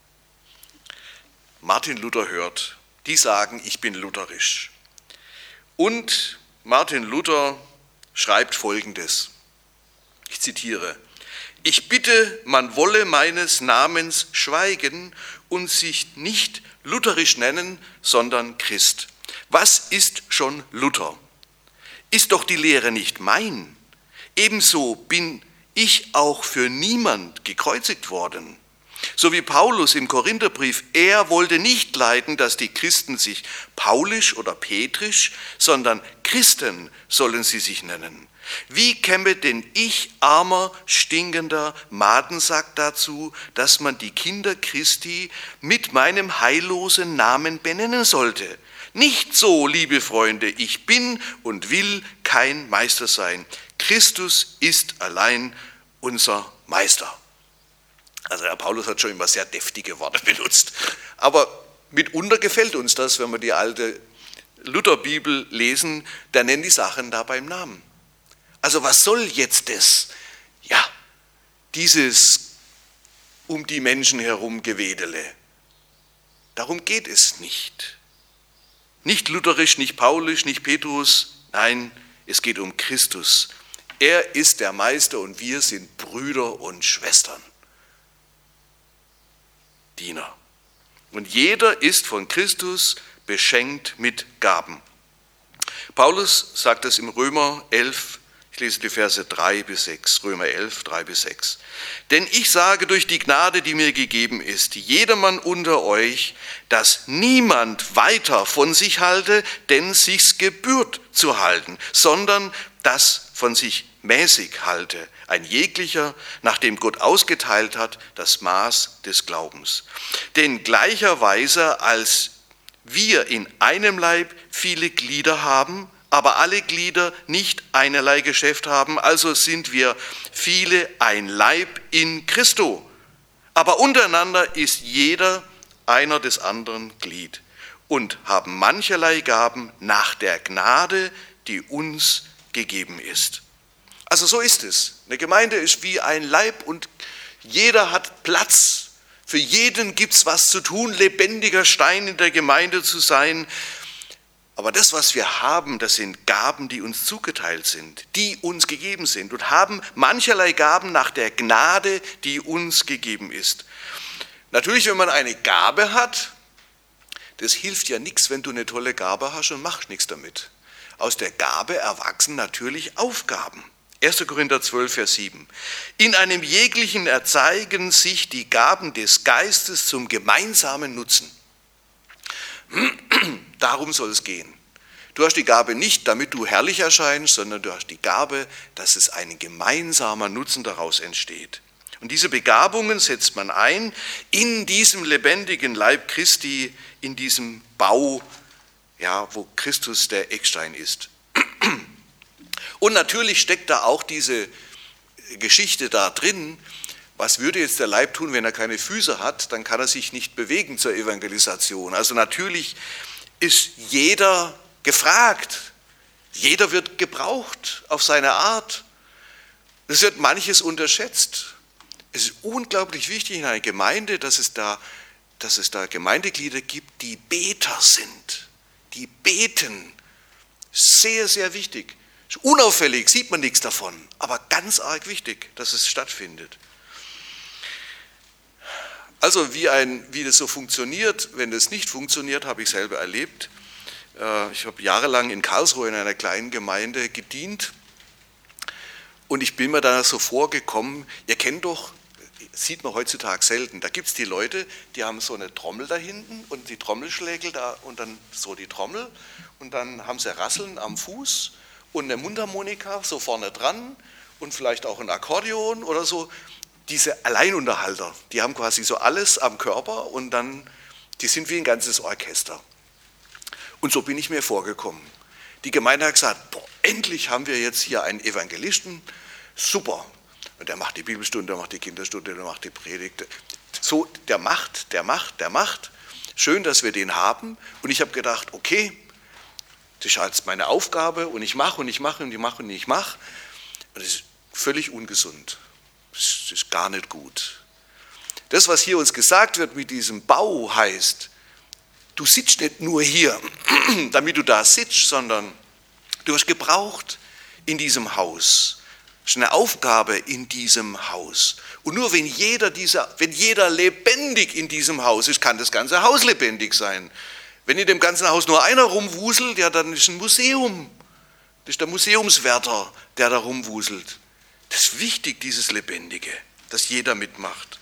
S1: Martin Luther hört, die sagen, ich bin lutherisch. Und Martin Luther schreibt Folgendes, ich zitiere, ich bitte, man wolle meines Namens schweigen und sich nicht lutherisch nennen, sondern Christ. Was ist schon Luther? Ist doch die Lehre nicht mein. Ebenso bin ich auch für niemand gekreuzigt worden. So wie Paulus im Korintherbrief, er wollte nicht leiden, dass die Christen sich paulisch oder petrisch, sondern Christen sollen sie sich nennen. Wie käme denn ich, armer, stinkender Madensack dazu, dass man die Kinder Christi mit meinem heillosen Namen benennen sollte? Nicht so, liebe Freunde, ich bin und will kein Meister sein. Christus ist allein unser Meister. Also der Paulus hat schon immer sehr deftige Worte benutzt. Aber mitunter gefällt uns das, wenn wir die alte Lutherbibel lesen, der nennt die Sachen da beim Namen. Also was soll jetzt das? Ja, dieses um die Menschen herum Gewedele. Darum geht es nicht. Nicht lutherisch, nicht paulisch, nicht Petrus. Nein, es geht um Christus. Er ist der Meister und wir sind Brüder und Schwestern. Diener. Und jeder ist von Christus beschenkt mit Gaben. Paulus sagt es im Römer elf, ich lese die Verse drei bis sechs, Römer elf, drei bis sechs. Denn ich sage durch die Gnade, die mir gegeben ist, jedermann unter euch, dass niemand weiter von sich halte, denn sich's gebührt zu halten, sondern das von sich mäßig halte, ein jeglicher, nachdem Gott ausgeteilt hat, das Maß des Glaubens. Denn gleicherweise als wir in einem Leib viele Glieder haben, aber alle Glieder nicht einerlei Geschäft haben, also sind wir viele ein Leib in Christo. Aber untereinander ist jeder einer des anderen Glied und haben mancherlei Gaben nach der Gnade, die uns gegeben ist. Also so ist es. Eine Gemeinde ist wie ein Leib und jeder hat Platz. Für jeden gibt es was zu tun, lebendiger Stein in der Gemeinde zu sein. Aber das, was wir haben, das sind Gaben, die uns zugeteilt sind, die uns gegeben sind und haben mancherlei Gaben nach der Gnade, die uns gegeben ist. Natürlich, wenn man eine Gabe hat, das hilft ja nichts, wenn du eine tolle Gabe hast und machst nichts damit. Aus der Gabe erwachsen natürlich Aufgaben. erster Korinther zwölf, Vers sieben. In einem jeglichen erzeigen sich die Gaben des Geistes zum gemeinsamen Nutzen. Darum soll es gehen. Du hast die Gabe nicht, damit du herrlich erscheinst, sondern du hast die Gabe, dass es ein gemeinsamer Nutzen daraus entsteht. Und diese Begabungen setzt man ein in diesem lebendigen Leib Christi, in diesem Bau, ja, wo Christus der Eckstein ist. Und natürlich steckt da auch diese Geschichte da drin, was würde jetzt der Leib tun, wenn er keine Füße hat, dann kann er sich nicht bewegen zur Evangelisation. Also natürlich ist jeder gefragt, jeder wird gebraucht auf seine Art. Es wird manches unterschätzt. Es ist unglaublich wichtig in einer Gemeinde, dass es da, dass es da Gemeindeglieder gibt, die Beter sind, die beten. Sehr, sehr wichtig. Unauffällig, sieht man nichts davon, aber ganz arg wichtig, dass es stattfindet. Also wie, ein, wie das so funktioniert, wenn das nicht funktioniert, habe ich selber erlebt. Ich habe jahrelang in Karlsruhe in einer kleinen Gemeinde gedient und ich bin mir da so vorgekommen, ihr kennt doch, sieht man heutzutage selten, da gibt es die Leute, die haben so eine Trommel da hinten und die Trommelschlägel da und dann so die Trommel und dann haben sie Rasseln am Fuß und eine Mundharmonika so vorne dran und vielleicht auch ein Akkordeon oder so. Diese Alleinunterhalter, die haben quasi so alles am Körper und dann, die sind wie ein ganzes Orchester. Und so bin ich mir vorgekommen. Die Gemeinde hat gesagt, boah, endlich haben wir jetzt hier einen Evangelisten, super. Und der macht die Bibelstunde, der macht die Kinderstunde, der macht die Predigt. So, der macht, der macht, der macht. Schön, dass wir den haben. Und ich habe gedacht, okay, das ist jetzt meine Aufgabe und ich mache und ich mache und ich mache und ich mache. Und das ist völlig ungesund. Das ist gar nicht gut. Das, was hier uns gesagt wird mit diesem Bau, heißt, du sitzt nicht nur hier, damit du da sitzt, sondern du wirst gebraucht in diesem Haus. Das ist eine Aufgabe in diesem Haus. Und nur wenn jeder, dieser, wenn jeder lebendig in diesem Haus ist, kann das ganze Haus lebendig sein. Wenn in dem ganzen Haus nur einer rumwuselt, ja, dann ist ein Museum. Das ist der Museumswärter, der da rumwuselt. Das ist wichtig, dieses Lebendige, dass jeder mitmacht.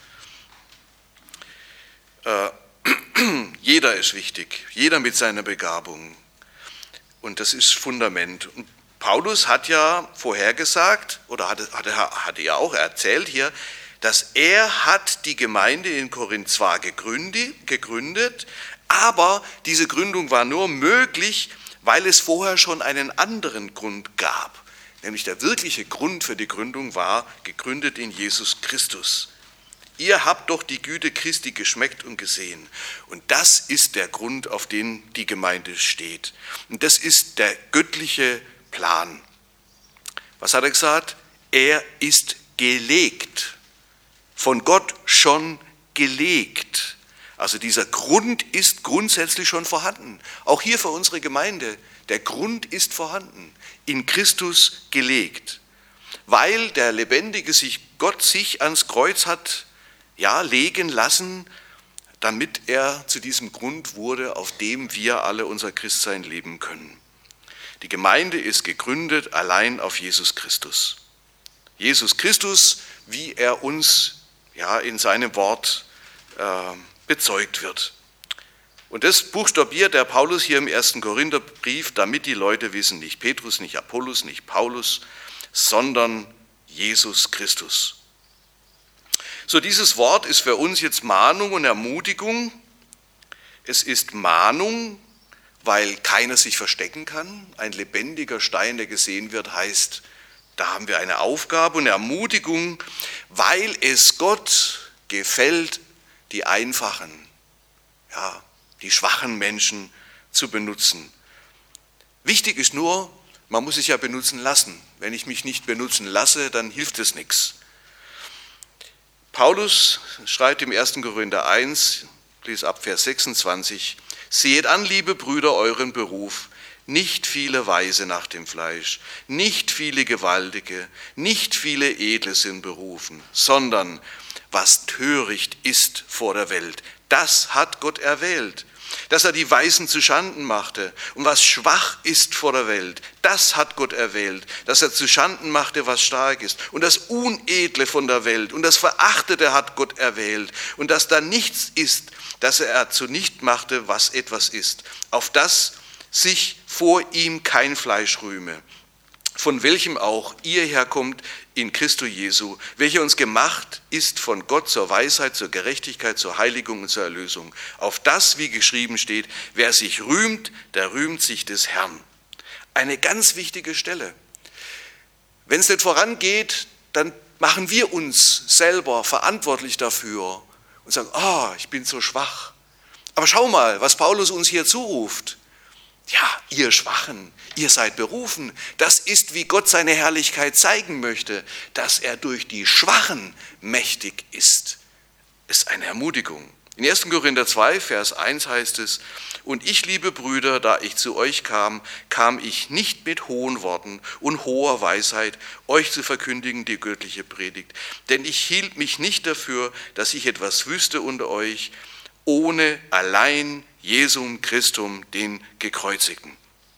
S1: Äh, jeder ist wichtig, jeder mit seiner Begabung. Und das ist Fundament. Und Paulus hat ja vorhergesagt, oder hatte, hatte, hatte ja auch erzählt hier, dass er hat die Gemeinde in Korinth zwar gegründet, gegründet, aber diese Gründung war nur möglich, weil es vorher schon einen anderen Grund gab. Nämlich der wirkliche Grund für die Gründung war gegründet in Jesus Christus. Ihr habt doch die Güte Christi geschmeckt und gesehen. Und das ist der Grund, auf den die Gemeinde steht. Und das ist der göttliche Plan. Was hat er gesagt? Er ist gelegt. Von Gott schon gelegt. Also dieser Grund ist grundsätzlich schon vorhanden. Auch hier für unsere Gemeinde. Der Grund ist vorhanden. In Christus gelegt. Weil der Lebendige sich, Gott sich ans Kreuz hat ja, legen lassen, damit er zu diesem Grund wurde, auf dem wir alle unser Christsein leben können. Die Gemeinde ist gegründet allein auf Jesus Christus. Jesus Christus, wie er uns ja, in seinem Wort äh, bezeugt wird. Und das buchstabiert der Paulus hier im ersten Korintherbrief, damit die Leute wissen, nicht Petrus, nicht Apollos, nicht Paulus, sondern Jesus Christus. So, dieses Wort ist für uns jetzt Mahnung und Ermutigung. Es ist Mahnung, weil keiner sich verstecken kann. Ein lebendiger Stein, der gesehen wird, heißt, da haben wir eine Aufgabe und Ermutigung, weil es Gott gefällt, die Einfachen, ja, die schwachen Menschen zu benutzen. Wichtig ist nur, man muss sich ja benutzen lassen. Wenn ich mich nicht benutzen lasse, dann hilft es nichts. Paulus schreibt im ersten Korinther eins, lese ab Vers sechsundzwanzig, seht an, liebe Brüder, euren Beruf, nicht viele Weise nach dem Fleisch, nicht viele Gewaltige, nicht viele Edle sind berufen, sondern was töricht ist vor der Welt, das hat Gott erwählt, dass er die Weisen zu Schanden machte. Und was schwach ist vor der Welt, das hat Gott erwählt, dass er zu Schanden machte, was stark ist. Und das Unedle von der Welt und das Verachtete hat Gott erwählt. Und dass da nichts ist, dass er zunicht machte, was etwas ist, auf das sich vor ihm kein Fleisch rühme, von welchem auch ihr herkommt in Christo Jesu, welcher uns gemacht ist von Gott zur Weisheit, zur Gerechtigkeit, zur Heiligung und zur Erlösung. Auf das, wie geschrieben steht, wer sich rühmt, der rühmt sich des Herrn. Eine ganz wichtige Stelle. Wenn es nicht vorangeht, dann machen wir uns selber verantwortlich dafür und sagen, ah, oh, ich bin so schwach. Aber schau mal, was Paulus uns hier zuruft. Ja, ihr Schwachen, ihr seid berufen. Das ist, wie Gott seine Herrlichkeit zeigen möchte, dass er durch die Schwachen mächtig ist. Ist eine Ermutigung. In ersten Korinther zwei, Vers eins heißt es, und ich, liebe Brüder, da ich zu euch kam, kam ich nicht mit hohen Worten und hoher Weisheit, euch zu verkündigen die göttliche Predigt. Denn ich hielt mich nicht dafür, dass ich etwas wüsste unter euch, ohne allein Jesum Christum, den Gekreuzigten.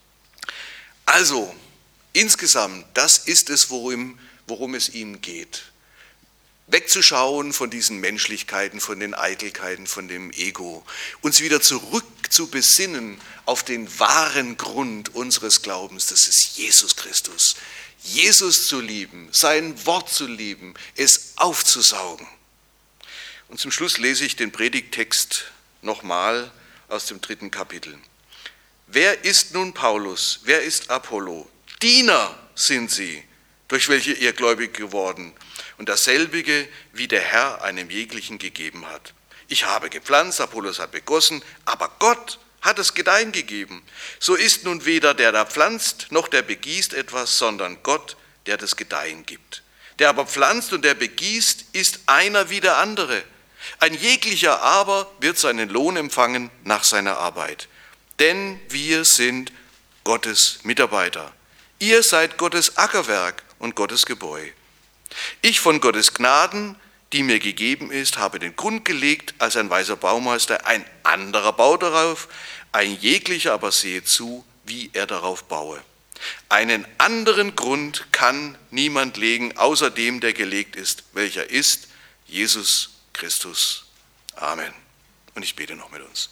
S1: Also, insgesamt, das ist es, worum, worum es ihm geht. Wegzuschauen von diesen Menschlichkeiten, von den Eitelkeiten, von dem Ego, uns wieder zurück zu besinnen auf den wahren Grund unseres Glaubens, das ist Jesus Christus. Jesus zu lieben, sein Wort zu lieben, es aufzusaugen. Und zum Schluss lese ich den Predigttext nochmal aus dem dritten Kapitel. Wer ist nun Paulus? Wer ist Apollo? Diener sind sie, durch welche ihr gläubig geworden und dasselbige, wie der Herr einem jeglichen gegeben hat. Ich habe gepflanzt, Apollos hat begossen, aber Gott hat es Gedeihen gegeben. So ist nun weder der, der pflanzt, noch der begießt etwas, sondern Gott, der das Gedeihen gibt. Der aber pflanzt und der begießt, ist einer wie der andere. Ein jeglicher aber wird seinen Lohn empfangen nach seiner Arbeit. Denn wir sind Gottes Mitarbeiter. Ihr seid Gottes Ackerwerk und Gottes Gebäude. Ich von Gottes Gnaden, die mir gegeben ist, habe den Grund gelegt als ein weiser Baumeister. Ein anderer baut darauf, ein jeglicher aber sehe zu, wie er darauf baue. Einen anderen Grund kann niemand legen, außer dem, der gelegt ist, welcher ist Jesus Christus. Amen. Und ich bete noch mit uns.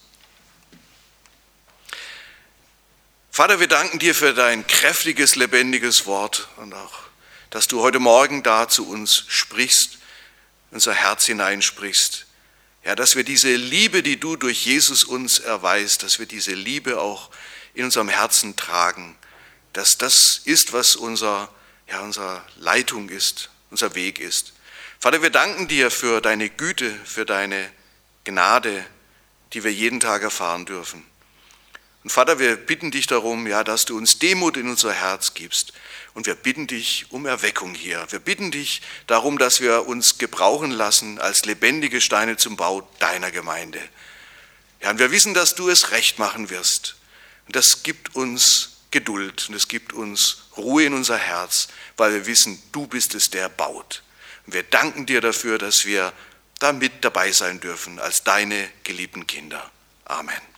S1: Vater, wir danken dir für dein kräftiges, lebendiges Wort und auch, dass du heute Morgen da zu uns sprichst, unser Herz hineinsprichst. Ja, dass wir diese Liebe, die du durch Jesus uns erweist, dass wir diese Liebe auch in unserem Herzen tragen, dass das ist, was unser, ja, unsere Leitung ist, unser Weg ist. Vater, wir danken dir für deine Güte, für deine Gnade, die wir jeden Tag erfahren dürfen. Und Vater, wir bitten dich darum, ja, dass du uns Demut in unser Herz gibst. Und wir bitten dich um Erweckung hier. Wir bitten dich darum, dass wir uns gebrauchen lassen als lebendige Steine zum Bau deiner Gemeinde. Ja, und wir wissen, dass du es recht machen wirst. Und das gibt uns Geduld und es gibt uns Ruhe in unser Herz, weil wir wissen, du bist es, der baut. Und wir danken dir dafür, dass wir da mit dabei sein dürfen als deine geliebten Kinder. Amen.